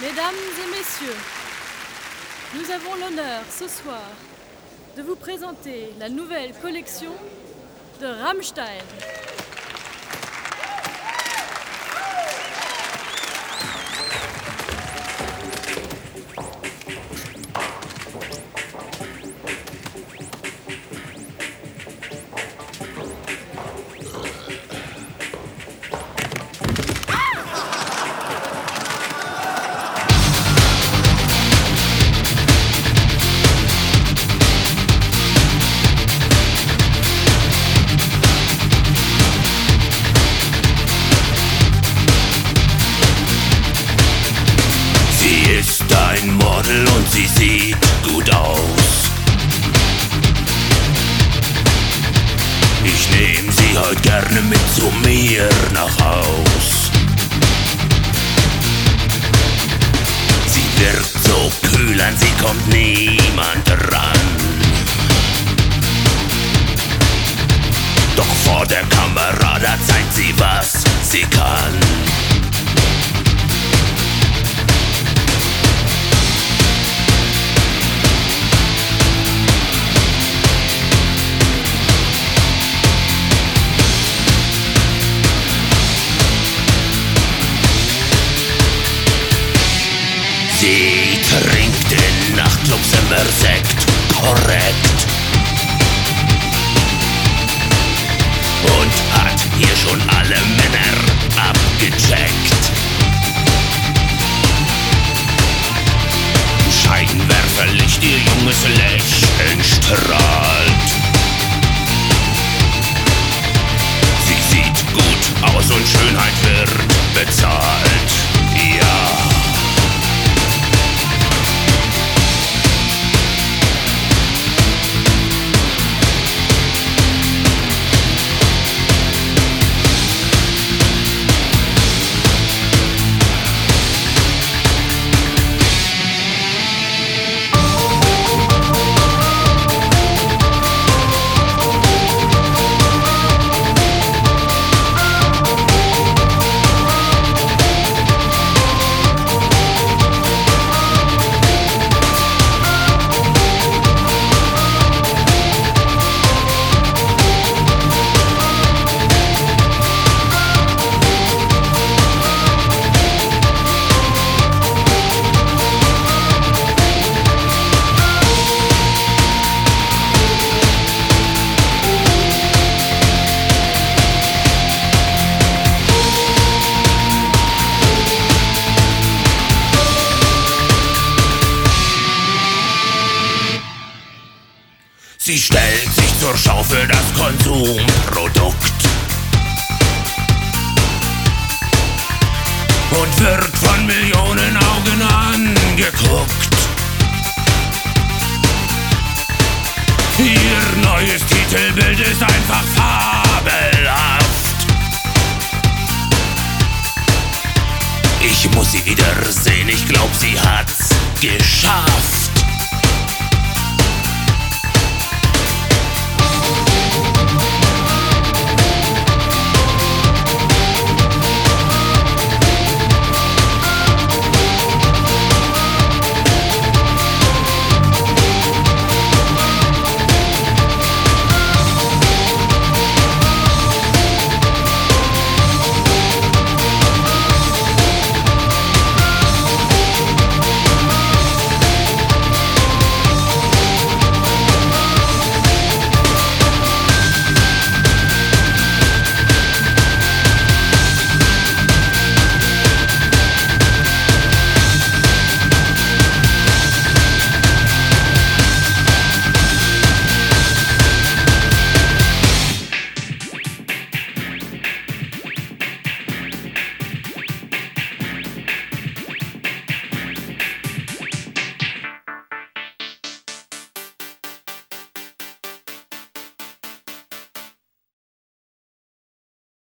Mesdames et messieurs, nous avons l'honneur ce soir de vous présenter la nouvelle collection de Rammstein. Ein Model und sie sieht gut aus. Ich nehm sie heute gerne mit zu mir nach Haus. Sie wirkt so kühl, an sie kommt niemand ran. Doch vor der Kamera, da zeigt sie, was sie kann. Sie trinkt in Nachtclubs immer Sekt, korrekt. Und hat hier schon alle Männer abgecheckt. Scheinwerferlicht, ihr junges Lächeln strahlt. Sie sieht gut aus und Schönheit wird bezahlt. Ja. Sie stellt sich zur Schau für das Konsumprodukt und wird von Millionen Augen angeguckt. Ihr neues Titelbild ist einfach fabelhaft. Ich muss sie wiedersehen, ich glaub, sie hat's geschafft.